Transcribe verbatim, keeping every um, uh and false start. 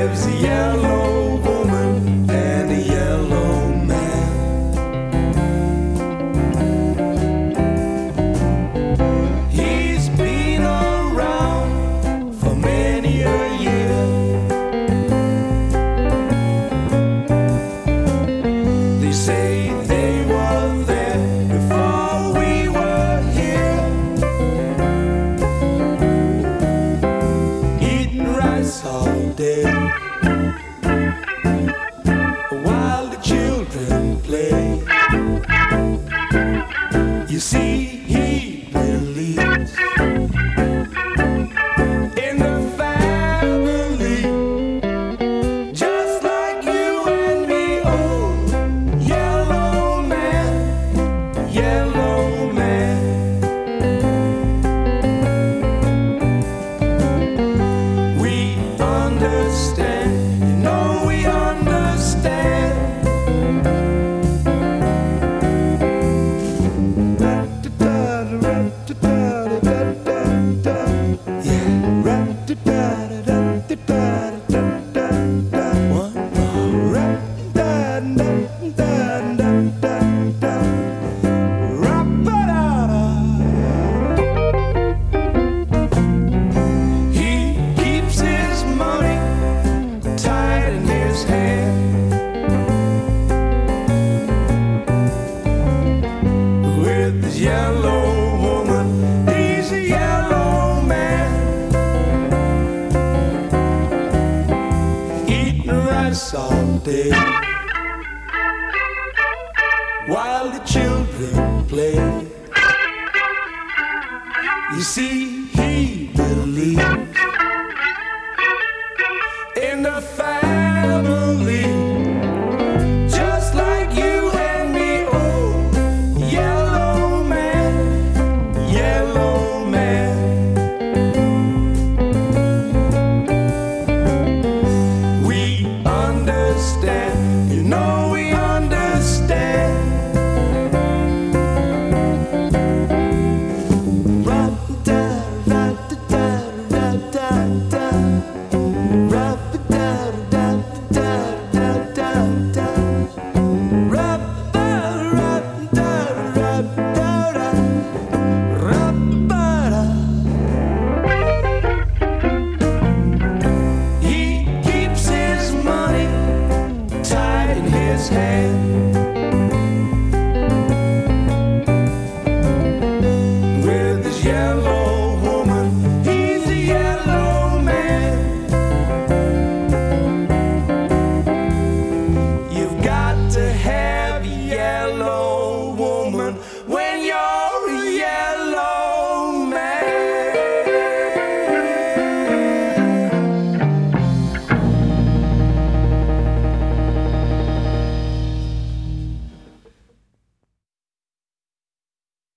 lives a yellow woman and a yellow man. He's been around for many a year. They say they were there before we were here, eating rice all day while the children play. You see, he believes in the family, just like you and me. Oh, yellow man, yellow man. We understand, you know we understand. He keeps his money tight in his hand, with his yellow woman. He's a yellow man, eating rice all day while the children play. You see, he believes in the fact